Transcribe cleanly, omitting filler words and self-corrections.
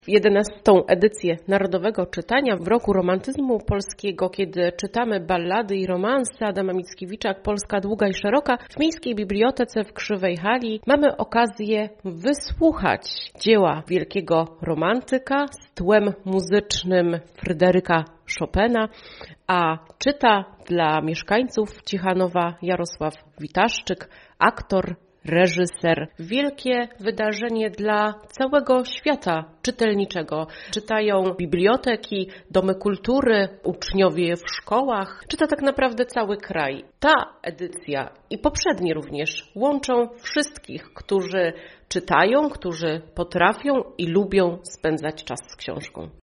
W 11. edycję Narodowego Czytania w roku romantyzmu polskiego, kiedy czytamy ballady i romanse Adama Mickiewicza Polska długa i szeroka, w Miejskiej Bibliotece w Krzywej Hali mamy okazję wysłuchać dzieła wielkiego romantyka z tłem muzycznym Fryderyka Chopina, a czyta dla mieszkańców Ciechanowa Jarosław Witaszczyk, aktor, reżyser. Wielkie wydarzenie dla całego świata czytelniczego. Czytają biblioteki, domy kultury, uczniowie w szkołach. Czyta tak naprawdę cały kraj. Ta edycja i poprzednie również łączą wszystkich, którzy czytają, którzy potrafią i lubią spędzać czas z książką.